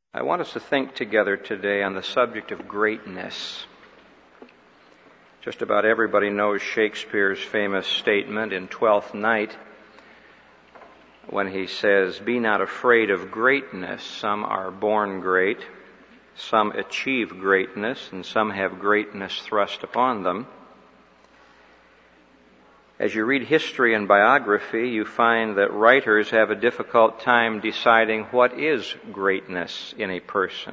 I want us to think together today on the subject of greatness. Just about everybody knows Shakespeare's famous statement in Twelfth Night when he says, "Be not afraid of greatness. Some are born great, some achieve greatness, and some have greatness thrust upon them." As you read history and biography, you find that writers have a difficult time deciding what is greatness in a person.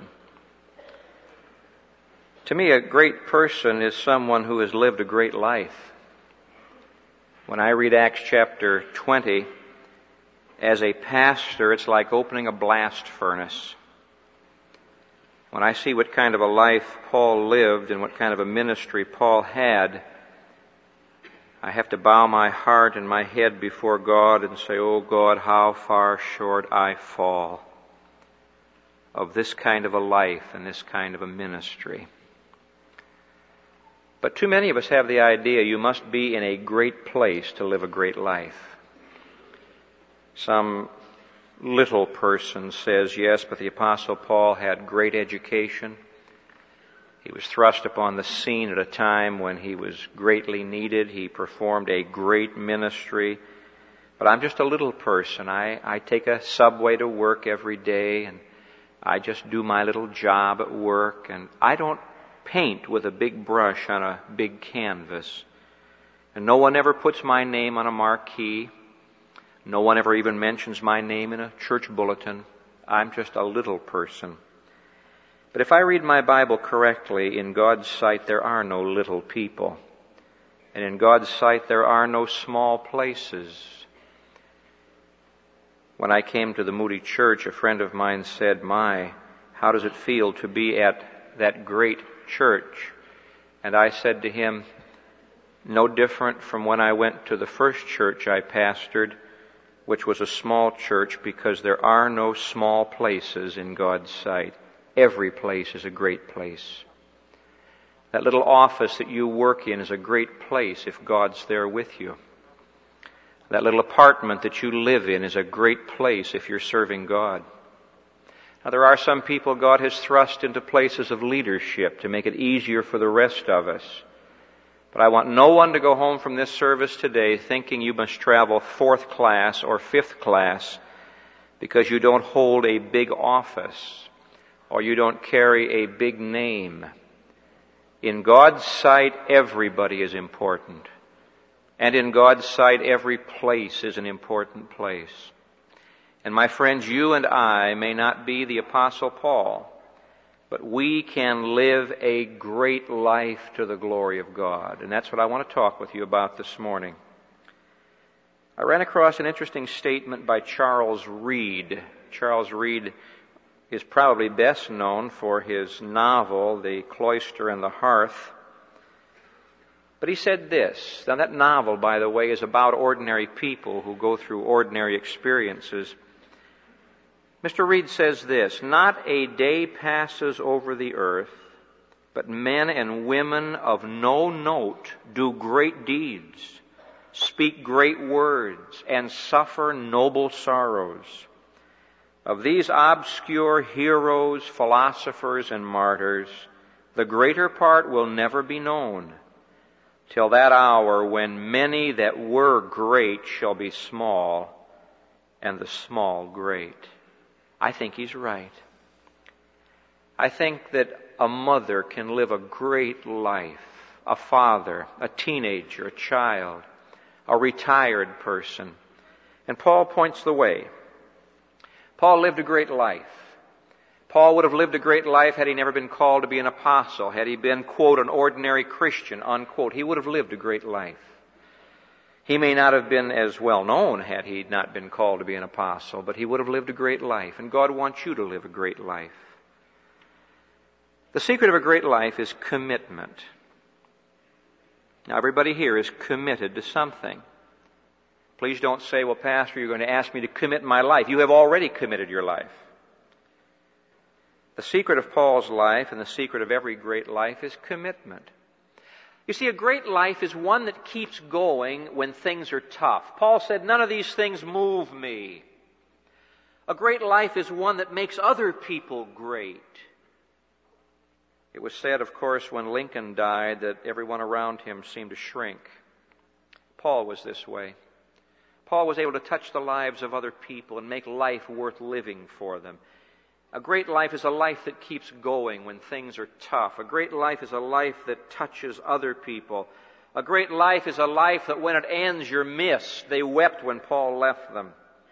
To me, a great person is someone who has lived a great life. When I read Acts chapter 20, as a pastor, it's like opening a blast furnace. When I see what kind of a life Paul lived and what kind of a ministry Paul had, I have to bow my heart and my head before God and say, "Oh God, how far short I fall of this kind of a life and this kind of a ministry." But too many of us have the idea you must be in a great place to live a great life. Some little person says, yes, but the Apostle Paul had great education. He was thrust upon the scene at a time when he was greatly needed. He performed a great ministry. But I'm just a little person. I take a subway to work every day, and I just do my little job at work, and I don't paint with a big brush on a big canvas. And no one ever puts my name on a marquee. No one ever even mentions my name in a church bulletin. I'm just a little person. But if I read my Bible correctly, in God's sight there are no little people. And in God's sight there are no small places. When I came to the Moody Church, a friend of mine said, "My, how does it feel to be at that great church?" And I said to him, "No different from when I went to the first church I pastored, which was a small church, because there are no small places in God's sight. Every place is a great place. That little office that you work in is a great place if God's there with you. That little apartment that you live in is a great place if you're serving God." Now, there are some people God has thrust into places of leadership to make it easier for the rest of us. But I want no one to go home from this service today thinking you must travel 4th class or 5th class because you don't hold a big office or you don't carry a big name. In God's sight, everybody is important. And in God's sight, every place is an important place. And my friends, you and I may not be the Apostle Paul, but we can live a great life to the glory of God. And that's what I want to talk with you about this morning. I ran across an interesting statement by Charles Reade. Charles Reade is probably best known for his novel, The Cloister and the Hearth. But he said this. Now, that novel, by the way, is about ordinary people who go through ordinary experiences. Mr. Reade says this: "Not a day passes over the earth, but men and women of no note do great deeds, speak great words, and suffer noble sorrows. Of these obscure heroes, philosophers, and martyrs, the greater part will never be known, till that hour when many that were great shall be small, and the small great." I think he's right. I think that a mother can live a great life, a father, a teenager, a child, a retired person. And Paul points the way. Paul lived a great life. Paul would have lived a great life had he never been called to be an apostle, had he been, quote, an ordinary Christian, unquote. He would have lived a great life. He may not have been as well known had he not been called to be an apostle, but he would have lived a great life. And God wants you to live a great life. The secret of a great life is commitment. Now, everybody here is committed to something. Please don't say, "Well, Pastor, you're going to ask me to commit my life." You have already committed your life. The secret of Paul's life and the secret of every great life is commitment. You see, a great life is one that keeps going when things are tough. Paul said, "None of these things move me." A great life is one that makes other people great. It was said, of course, when Lincoln died that everyone around him seemed to shrink. Paul was this way. Paul was able to touch the lives of other people and make life worth living for them. A great life is a life that keeps going when things are tough. A great life is a life that touches other people. A great life is a life that when it ends, you're missed. They wept when Paul left them.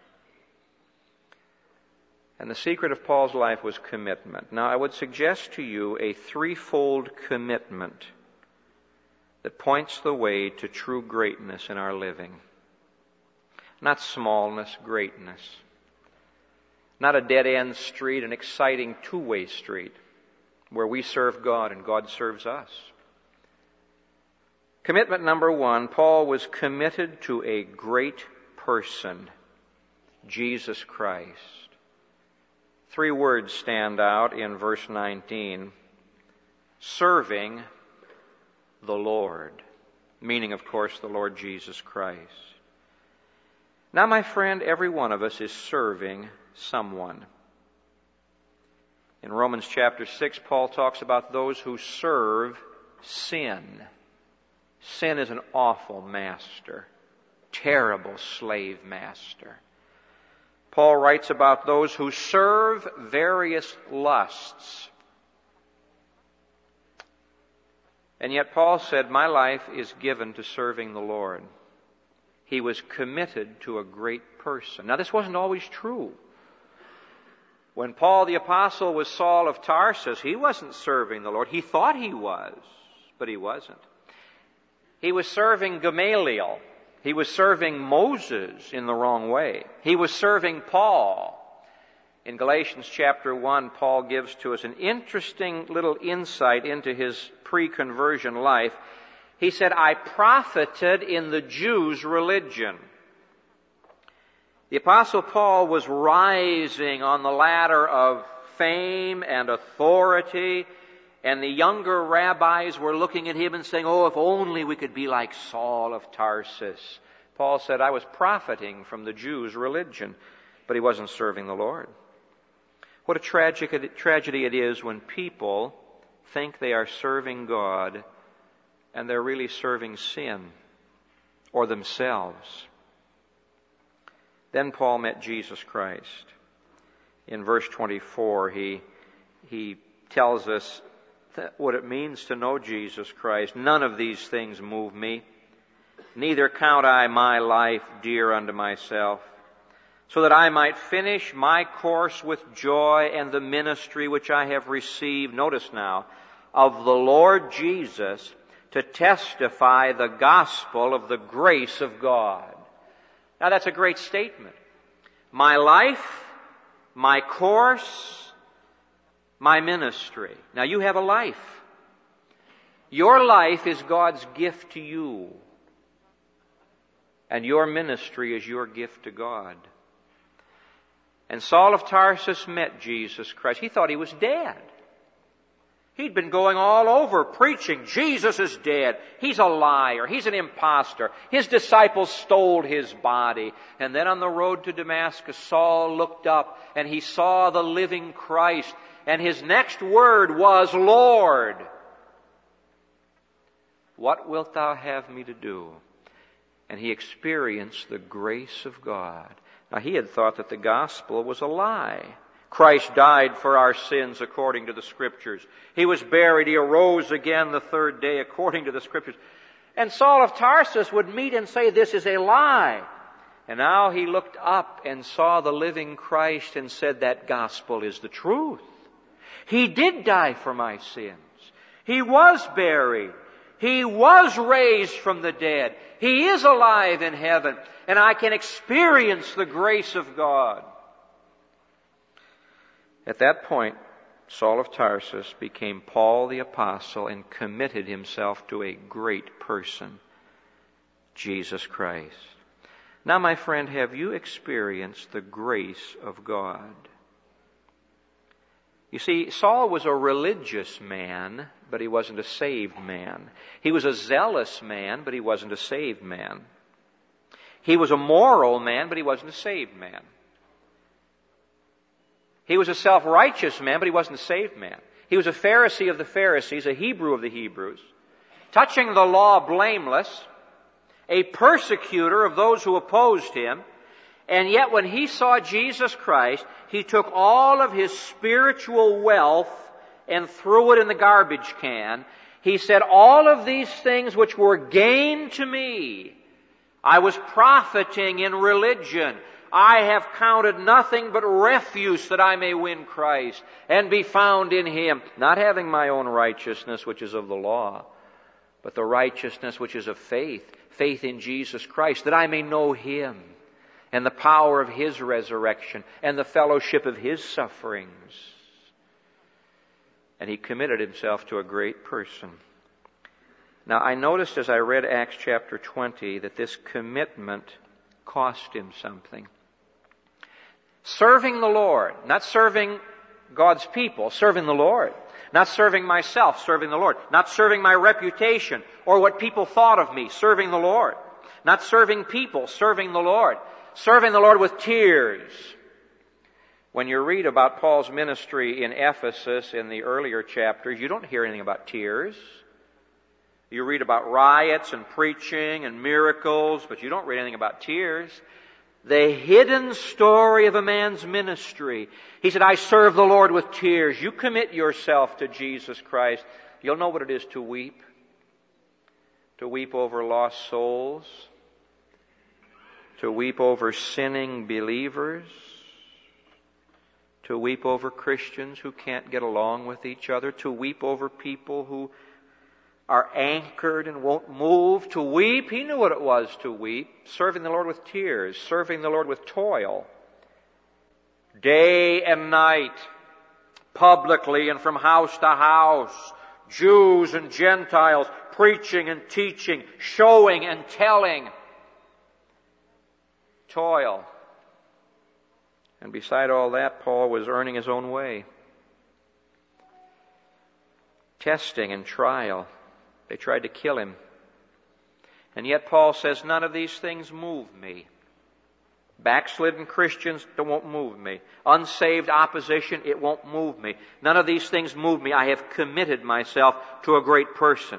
And the secret of Paul's life was commitment. Now, I would suggest to you a threefold commitment that points the way to true greatness in our living. Not smallness, greatness. Not a dead-end street, an exciting two-way street where we serve God and God serves us. Commitment number one, Paul was committed to a great person, Jesus Christ. 3 words stand out in verse 19. Serving the Lord. Meaning, of course, the Lord Jesus Christ. Now, my friend, every one of us is serving someone. In Romans chapter 6, Paul talks about those who serve sin. Sin is an awful master, terrible slave master. Paul writes about those who serve various lusts. And yet Paul said, my life is given to serving the Lord. He was committed to a great person. Now, this wasn't always true. When Paul the Apostle was Saul of Tarsus, he wasn't serving the Lord. He thought he was, but he wasn't. He was serving Gamaliel. He was serving Moses in the wrong way. He was serving Paul. In Galatians chapter 1, Paul gives to us an interesting little insight into his pre-conversion life. He said, I profited in the Jews' religion. The Apostle Paul was rising on the ladder of fame and authority, and the younger rabbis were looking at him and saying, oh, if only we could be like Saul of Tarsus. Paul said, I was profiting from the Jews' religion, but he wasn't serving the Lord. What a tragedy it is when people think they are serving God and they're really serving sin or themselves. Then Paul met Jesus Christ. In verse 24, he tells us what it means to know Jesus Christ. None of these things move me. Neither count I my life dear unto myself, so that I might finish my course with joy and the ministry which I have received, notice now, of the Lord Jesus, to testify the gospel of the grace of God. Now that's a great statement. My life, my course, my ministry. Now you have a life. Your life is God's gift to you. And your ministry is your gift to God. And Saul of Tarsus met Jesus Christ. He thought he was dead. He'd been going all over preaching, Jesus is dead. He's a liar. He's an imposter. His disciples stole his body. And then on the road to Damascus, Saul looked up and he saw the living Christ. And his next word was, Lord, what wilt thou have me to do? And he experienced the grace of God. Now, he had thought that the gospel was a lie. Christ died for our sins according to the Scriptures. He was buried. He arose again the third day according to the Scriptures. And Saul of Tarsus would meet and say, this is a lie. And now he looked up and saw the living Christ and said, that gospel is the truth. He did die for my sins. He was buried. He was raised from the dead. He is alive in heaven. And I can experience the grace of God. At that point, Saul of Tarsus became Paul the Apostle and committed himself to a great person, Jesus Christ. Now, my friend, have you experienced the grace of God? You see, Saul was a religious man, but he wasn't a saved man. He was a zealous man, but he wasn't a saved man. He was a moral man, but he wasn't a saved man. He was a self-righteous man, but he wasn't a saved man. He was a Pharisee of the Pharisees, a Hebrew of the Hebrews, touching the law blameless, a persecutor of those who opposed him, and yet when he saw Jesus Christ, he took all of his spiritual wealth and threw it in the garbage can. He said, all of these things which were gain to me, I was profiting in religion. I have counted nothing but refuse that I may win Christ and be found in Him, not having my own righteousness, which is of the law, but the righteousness which is of faith, faith in Jesus Christ, that I may know Him and the power of His resurrection and the fellowship of His sufferings. And he committed himself to a great person. Now, I noticed as I read Acts chapter 20 that this commitment cost him something. Serving the Lord, not serving God's people, serving the Lord. Not serving myself, serving the Lord. Not serving my reputation or what people thought of me, serving the Lord. Not serving people, serving the Lord. Serving the Lord with tears. When you read about Paul's ministry in Ephesus in the earlier chapters, you don't hear anything about tears. You read about riots and preaching and miracles, but you don't read anything about tears. The hidden story of a man's ministry. He said, I serve the Lord with tears. You commit yourself to Jesus Christ. You'll know what it is to weep. To weep over lost souls. To weep over sinning believers. To weep over Christians who can't get along with each other. To weep over people who are anchored and won't move. To weep. He knew what it was to weep. Serving the Lord with tears. Serving the Lord with toil. Day and night. Publicly and from house to house. Jews and Gentiles. Preaching and teaching. Showing and telling. Toil. And beside all that, Paul was earning his own way. Testing and trial. They tried to kill him. And yet Paul says, none of these things move me. Backslidden Christians, it won't move me. Unsaved opposition, it won't move me. None of these things move me. I have committed myself to a great person.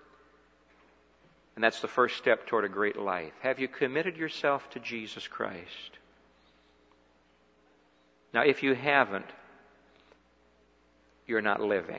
And that's the first step toward a great life. Have you committed yourself to Jesus Christ? Now, if you haven't, you're not living.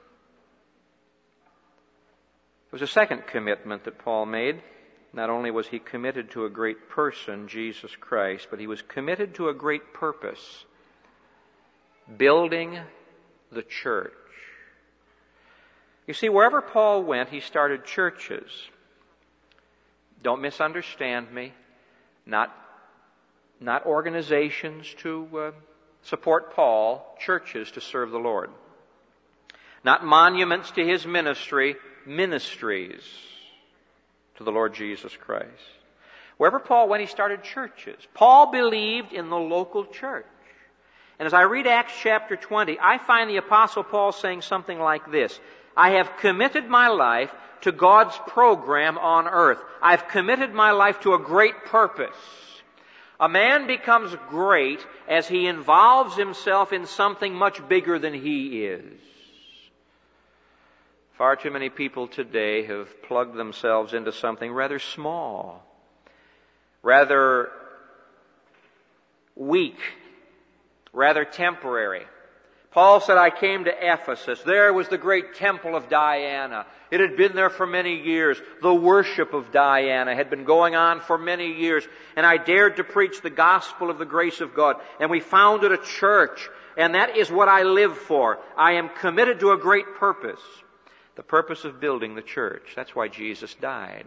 There was a second commitment that Paul made. Not only was he committed to a great person, Jesus Christ, but he was committed to a great purpose. Building the church. You see, wherever Paul went, he started churches. Don't misunderstand me. Not organizations to support Paul, churches to serve the Lord. Not monuments to his ministry, ministries to the Lord Jesus Christ. Wherever Paul went, he started churches. Paul believed in the local church. And as I read Acts chapter 20, I find the Apostle Paul saying something like this. I have committed my life to God's program on earth. I've committed my life to a great purpose. A man becomes great as he involves himself in something much bigger than he is. Far too many people today have plugged themselves into something rather small, rather weak, rather temporary. Paul said, I came to Ephesus. There was the great temple of Diana. It had been there for many years. The worship of Diana had been going on for many years. And I dared to preach the gospel of the grace of God. And we founded a church. And that is what I live for. I am committed to a great purpose. The purpose of building the church. That's why Jesus died.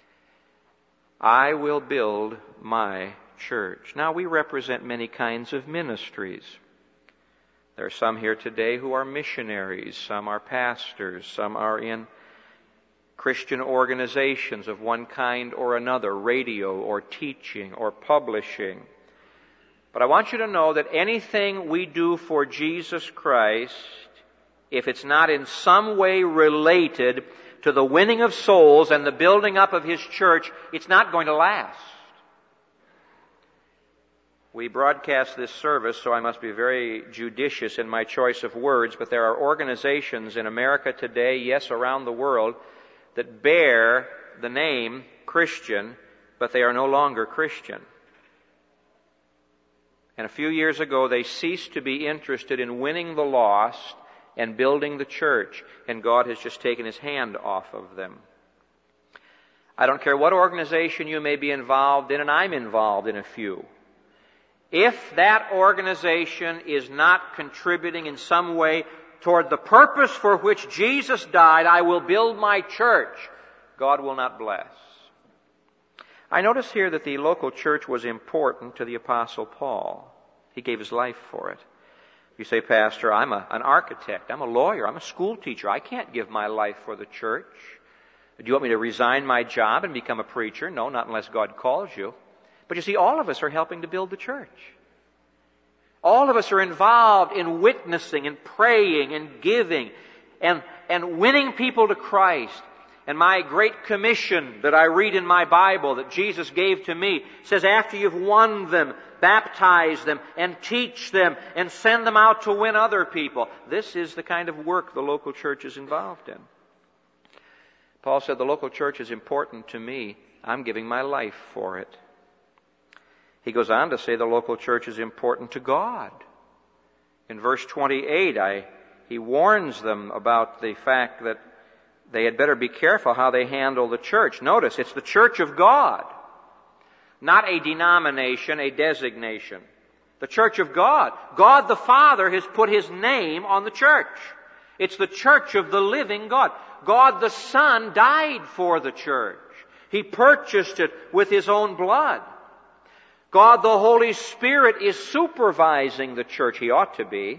I will build my church. Now, we represent many kinds of ministries. There are some here today who are missionaries. Some are pastors. Some are in Christian organizations of one kind or another, radio or teaching or publishing. But I want you to know that anything we do for Jesus Christ, if it's not in some way related to the winning of souls and the building up of His church, it's not going to last. We broadcast this service, so I must be very judicious in my choice of words, but there are organizations in America today, yes, around the world, that bear the name Christian, but they are no longer Christian. And a few years ago, they ceased to be interested in winning the lost and building the church, and God has just taken His hand off of them. I don't care what organization you may be involved in, and I'm involved in a few. If that organization is not contributing in some way toward the purpose for which Jesus died, I will build my church, God will not bless. I notice here that the local church was important to the Apostle Paul. He gave his life for it. You say, Pastor, I'm an architect, I'm a lawyer, I'm a school teacher. I can't give my life for the church. Do you want me to resign my job and become a preacher? No, not unless God calls you. But you see, all of us are helping to build the church. All of us are involved in witnessing and praying and giving and winning people to Christ. And my great commission that I read in my Bible that Jesus gave to me says, after you've won them, baptize them and teach them and send them out to win other people. This is the kind of work the local church is involved in. Paul said, the local church is important to me. I'm giving my life for it. He goes on to say the local church is important to God. In verse 28, he warns them about the fact that they had better be careful how they handle the church. Notice, it's the church of God, not a denomination, a designation. The church of God. God the Father has put His name on the church. It's the church of the living God. God the Son died for the church. He purchased it with His own blood. God the Holy Spirit is supervising the church. He ought to be.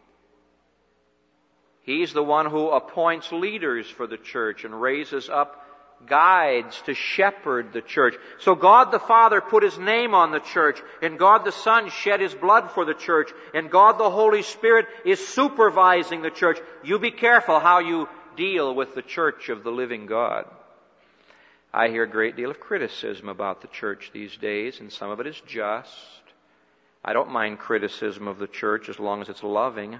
He's the one who appoints leaders for the church and raises up guides to shepherd the church. So God the Father put His name on the church, and God the Son shed His blood for the church, and God the Holy Spirit is supervising the church. You be careful how you deal with the church of the living God. I hear a great deal of criticism about the church these days, and some of it is just. I don't mind criticism of the church as long as it's loving.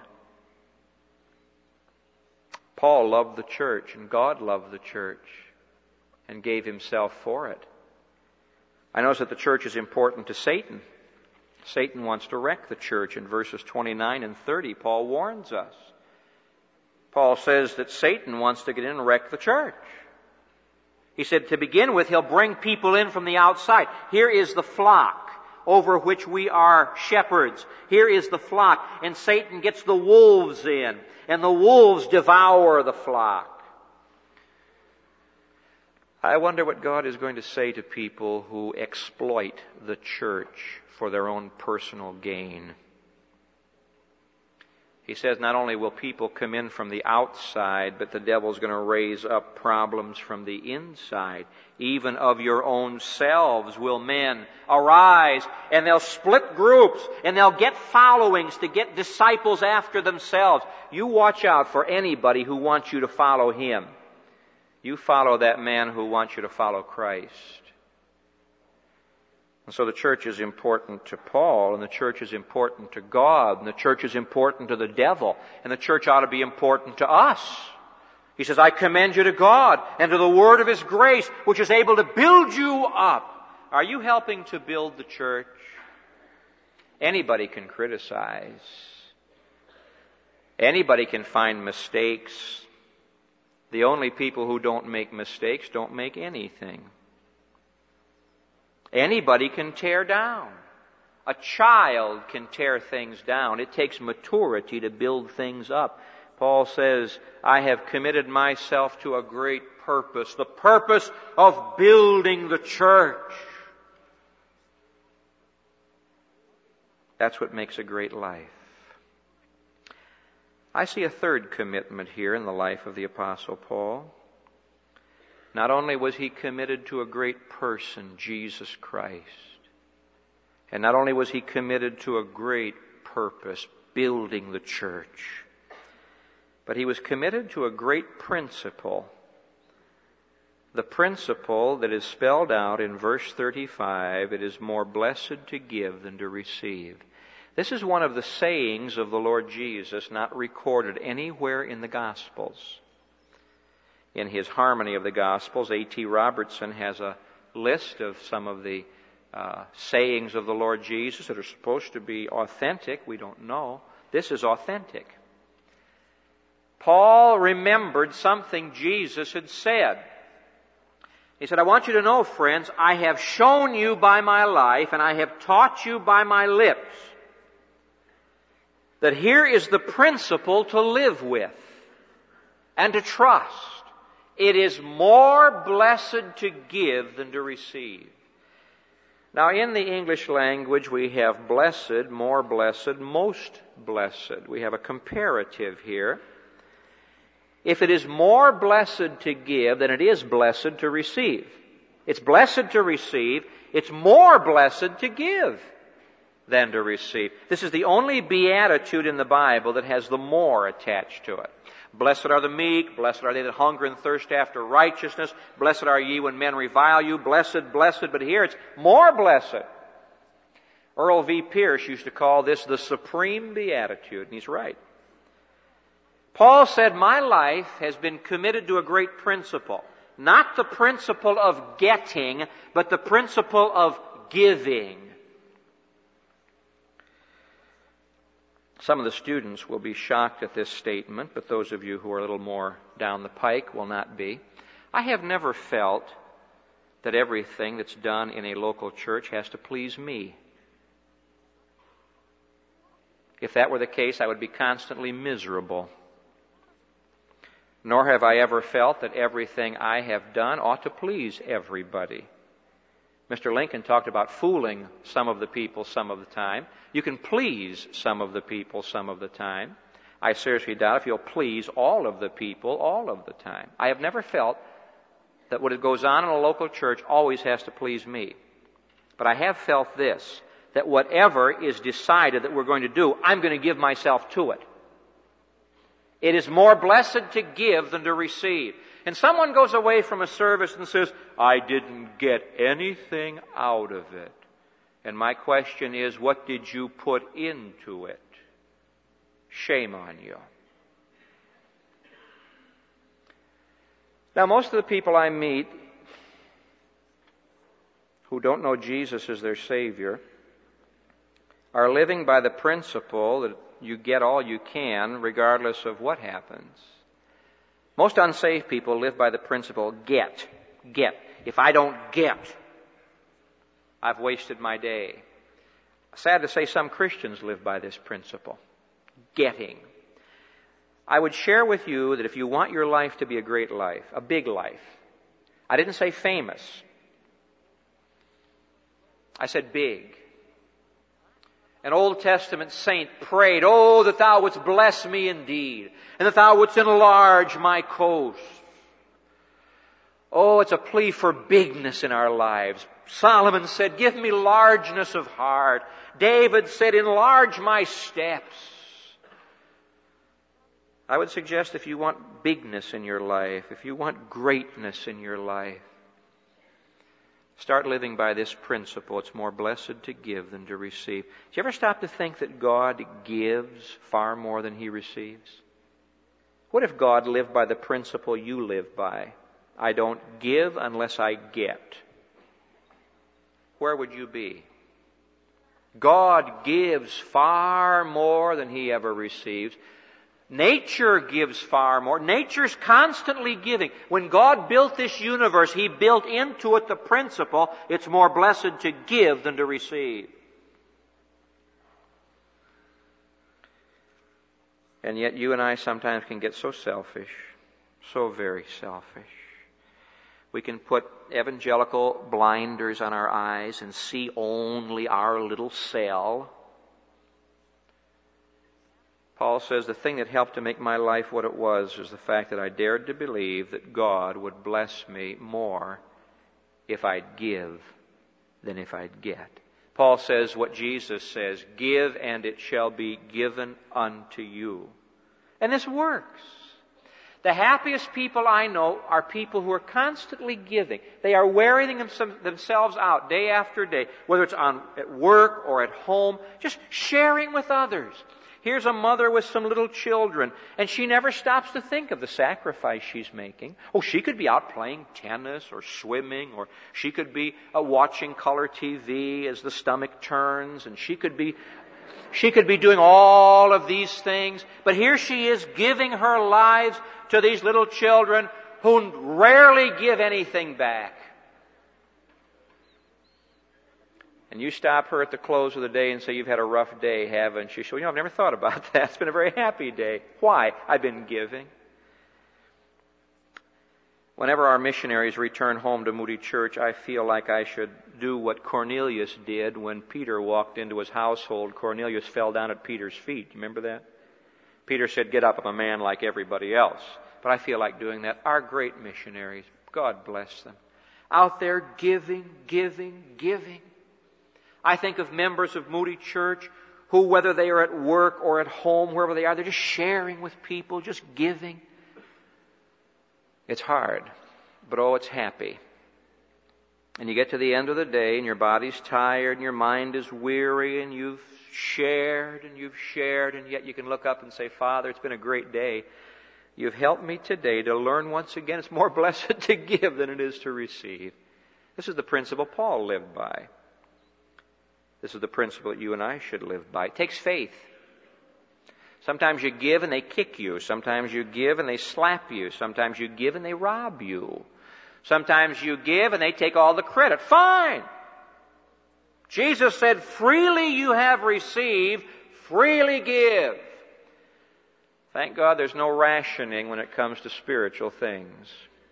Paul loved the church, and God loved the church and gave Himself for it. I notice that the church is important to Satan. Satan wants to wreck the church. In verses 29 and 30, Paul warns us. Paul says that Satan wants to get in and wreck the church. He said, to begin with, he'll bring people in from the outside. Here is the flock over which we are shepherds. Here is the flock. And Satan gets the wolves in, and the wolves devour the flock. I wonder what God is going to say to people who exploit the church for their own personal gain. He says not only will people come in from the outside, but the devil's going to raise up problems from the inside. Even of your own selves will men arise, and they'll split groups, and they'll get followings to get disciples after themselves. You watch out for anybody who wants you to follow him. You follow that man who wants you to follow Christ. And so the church is important to Paul, and the church is important to God, and the church is important to the devil, and the church ought to be important to us. He says, I commend you to God and to the word of His grace, which is able to build you up. Are you helping to build the church? Anybody can criticize. Anybody can find mistakes. The only people who don't make mistakes don't make anything. Anybody can tear down. A child can tear things down. It takes maturity to build things up. Paul says, I have committed myself to a great purpose, the purpose of building the church. That's what makes a great life. I see a third commitment here in the life of the Apostle Paul. Not only was he committed to a great person, Jesus Christ, and not only was he committed to a great purpose, building the church, but he was committed to a great principle. the principle that is spelled out in verse 35, it is more blessed to give than to receive. This is one of the sayings of the Lord Jesus, not recorded anywhere in the Gospels. In his Harmony of the Gospels, A.T. Robertson has a list of some of the sayings of the Lord Jesus that are supposed to be authentic. We don't know. This is authentic. Paul remembered something Jesus had said. He said, I want you to know, friends, I have shown you by my life and I have taught you by my lips that here is the principle to live with and to trust. It is more blessed to give than to receive. Now, in the English language, we have blessed, more blessed, most blessed. We have a comparative here. If it is more blessed to give than it is blessed to receive. It's blessed to receive. It's more blessed to give than to receive. This is the only beatitude in the Bible that has the more attached to it. Blessed are the meek. Blessed are they that hunger and thirst after righteousness. Blessed are ye when men revile you. Blessed, blessed. But here it's more blessed. Earl V. Pierce used to call this the supreme beatitude, and he's right. Paul said, my life has been committed to a great principle. Not the principle of getting, but the principle of giving. Some of the students will be shocked at this statement, but those of you who are a little more down the pike will not be. I have never felt that everything that's done in a local church has to please me. If that were the case, I would be constantly miserable. Nor have I ever felt that everything I have done ought to please everybody. Mr. Lincoln talked about fooling some of the people some of the time. You can please some of the people some of the time. I seriously doubt if you'll please all of the people all of the time. I have never felt that what goes on in a local church always has to please me. But I have felt this, that whatever is decided that we're going to do, I'm going to give myself to it. It is more blessed to give than to receive. And someone goes away from a service and says, I didn't get anything out of it. And my question is, what did you put into it? Shame on you. Now, most of the people I meet who don't know Jesus as their Savior are living by the principle that you get all you can regardless of what happens. Most unsaved people live by the principle, get. If I don't get, I've wasted my day. Sad to say, some Christians live by this principle, getting. I would share with you that if you want your life to be a great life, a big life, I didn't say famous. I said big. An Old Testament saint prayed, oh, that thou wouldst bless me indeed, and that thou wouldst enlarge my coast. Oh, it's a plea for bigness in our lives. Solomon said, give me largeness of heart. David said, enlarge my steps. I would suggest if you want bigness in your life, if you want greatness in your life, start living by this principle. It's more blessed to give than to receive. Do you ever stop to think that God gives far more than He receives? What if God lived by the principle you live by? I don't give unless I get. Where would you be? God gives far more than He ever receives. Nature gives far more. Nature's constantly giving. When God built this universe, He built into it the principle, it's more blessed to give than to receive. And yet you and I sometimes can get so selfish, so very selfish. We can put evangelical blinders on our eyes and see only our little cell. Paul says the thing that helped to make my life what it was the fact that I dared to believe that God would bless me more if I'd give than if I'd get. Paul says what Jesus says, give and it shall be given unto you. And this works. The happiest people I know are people who are constantly giving. They are wearing themselves out day after day, whether it's at work or at home, just sharing with others. Here's a mother with some little children, and she never stops to think of the sacrifice she's making. Oh, she could be out playing tennis or swimming, or she could be watching color TV as the stomach turns, and she could be doing all of these things. But here she is giving her lives to these little children who rarely give anything back. And you stop her at the close of the day and say, "You've had a rough day, haven't you?" She says, "I've never thought about that. It's been a very happy day." Why? I've been giving. Whenever our missionaries return home to Moody Church, I feel like I should do what Cornelius did when Peter walked into his household. Cornelius fell down at Peter's feet. You remember that? Peter said, "Get up, I'm a man like everybody else." But I feel like doing that. Our great missionaries, God bless them, out there giving, giving, giving. I think of members of Moody Church who, whether they are at work or at home, wherever they are, they're just sharing with people, just giving. It's hard, but oh, it's happy. And you get to the end of the day and your body's tired and your mind is weary and you've shared, and yet you can look up and say, "Father, it's been a great day. You've helped me today to learn once again it's more blessed to give than it is to receive." This is the principle Paul lived by. This is the principle that you and I should live by. It takes faith. Sometimes you give and they kick you. Sometimes you give and they slap you. Sometimes you give and they rob you. Sometimes you give and they take all the credit. Fine. Jesus said, "Freely you have received, freely give." Thank God there's no rationing when it comes to spiritual things.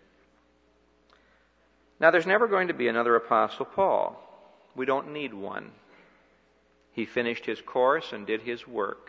Now, there's never going to be another Apostle Paul. We don't need one. He finished his course and did his work.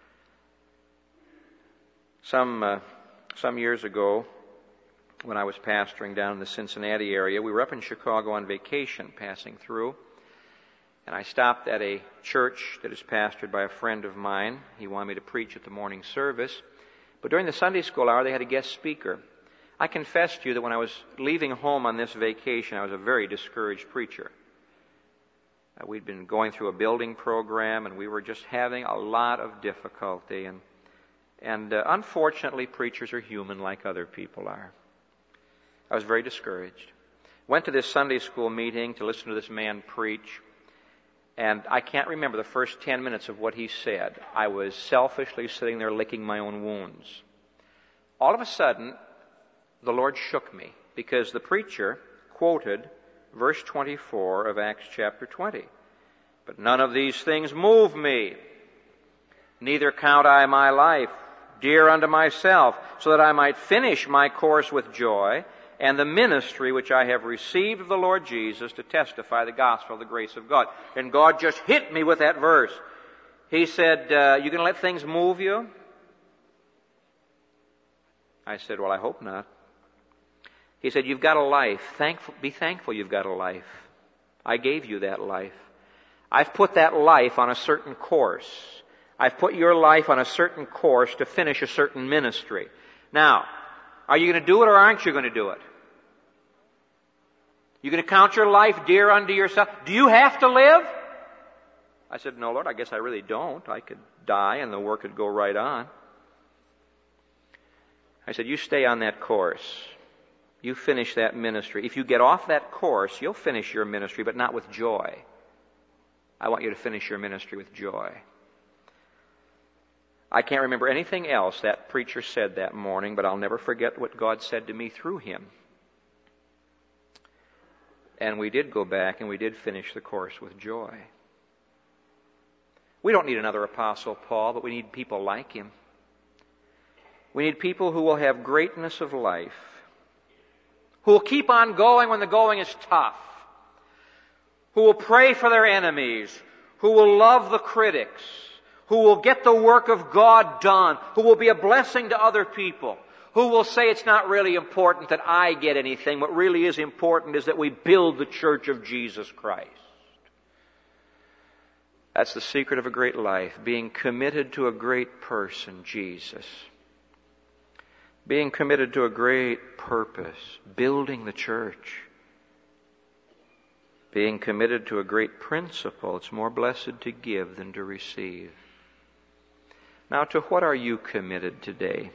Some years ago, when I was pastoring down in the Cincinnati area, we were up in Chicago on vacation, passing through. And I stopped at a church that is pastored by a friend of mine. He wanted me to preach at the morning service. But during the Sunday school hour, they had a guest speaker. I confess to you that when I was leaving home on this vacation, I was a very discouraged preacher. We'd been going through a building program, and we were just having a lot of difficulty. And unfortunately, preachers are human like other people are. I was very discouraged. Went to this Sunday school meeting to listen to this man preach. And I can't remember the first 10 minutes of what he said. I was selfishly sitting there licking my own wounds. All of a sudden, the Lord shook me because the preacher quoted verse 24 of Acts chapter 20. "But none of these things move me. Neither count I my life dear unto myself, so that I might finish my course with joy and the ministry which I have received of the Lord Jesus to testify the gospel of the grace of God." And God just hit me with that verse. He said, "You going to let things move you?" I said, "Well, I hope not." He said, "You've got a life. Be thankful you've got a life. I gave you that life. I've put that life on a certain course. I've put your life on a certain course to finish a certain ministry. Now, are you going to do it or aren't you going to do it? You going to count your life dear unto yourself? Do you have to live?" I said, "No, Lord, I guess I really don't. I could die and the work could go right on." I said, "You stay on that course. You finish that ministry. If you get off that course, you'll finish your ministry, but not with joy. I want you to finish your ministry with joy." I can't remember anything else that preacher said that morning, but I'll never forget what God said to me through him. And we did go back and we did finish the course with joy. We don't need another Apostle Paul, but we need people like him. We need people who will have greatness of life, who will keep on going when the going is tough, who will pray for their enemies, who will love the critics, who will get the work of God done, who will be a blessing to other people, who will say it's not really important that I get anything. What really is important is that we build the church of Jesus Christ. That's the secret of a great life, being committed to a great person, Jesus. Being committed to a great purpose, building the church. Being committed to a great principle. It's more blessed to give than to receive. Now, to what are you committed today?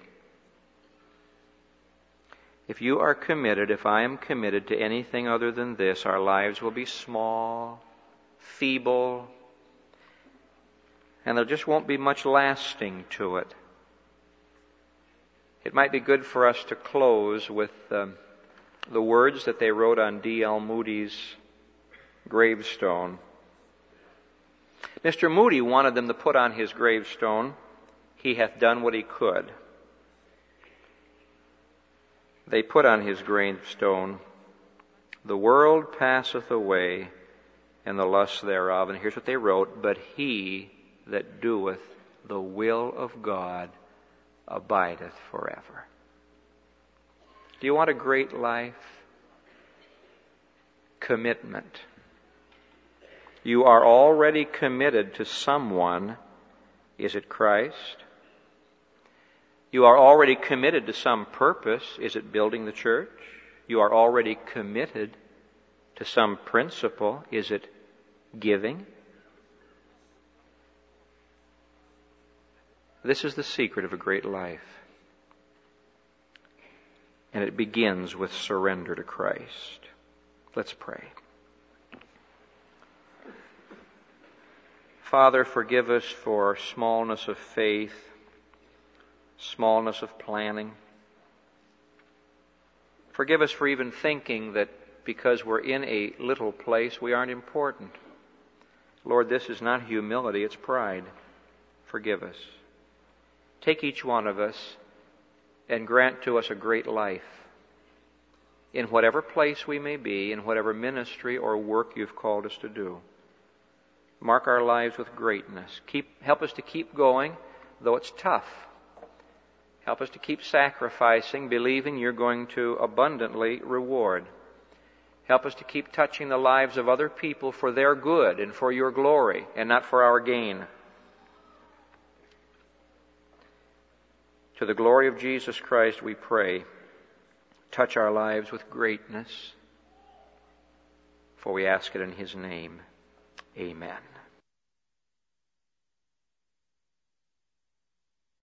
If you are committed, if I am committed to anything other than this, our lives will be small, feeble, and there just won't be much lasting to it. It might be good for us to close with the words that they wrote on D.L. Moody's gravestone. Mr. Moody wanted them to put on his gravestone, "He hath done what he could." They put on his gravestone, "The world passeth away, and the lusts thereof." And here's what they wrote, "But he that doeth the will of God abideth forever." Do you want a great life? Commitment. You are already committed to someone. Is it Christ? You are already committed to some purpose. Is it building the church? You are already committed to some principle. Is it giving? This is the secret of a great life. And it begins with surrender to Christ. Let's pray. Father, forgive us for smallness of faith, smallness of planning. Forgive us for even thinking that because we're in a little place, we aren't important. Lord, this is not humility, it's pride. Forgive us. Take each one of us and grant to us a great life in whatever place we may be, in whatever ministry or work you've called us to do. Mark our lives with greatness. Help us to keep going, though it's tough. Help us to keep sacrificing, believing you're going to abundantly reward. Help us to keep touching the lives of other people for their good and for your glory and not for our gain. To the glory of Jesus Christ we pray, touch our lives with greatness, for we ask it in His name. Amen.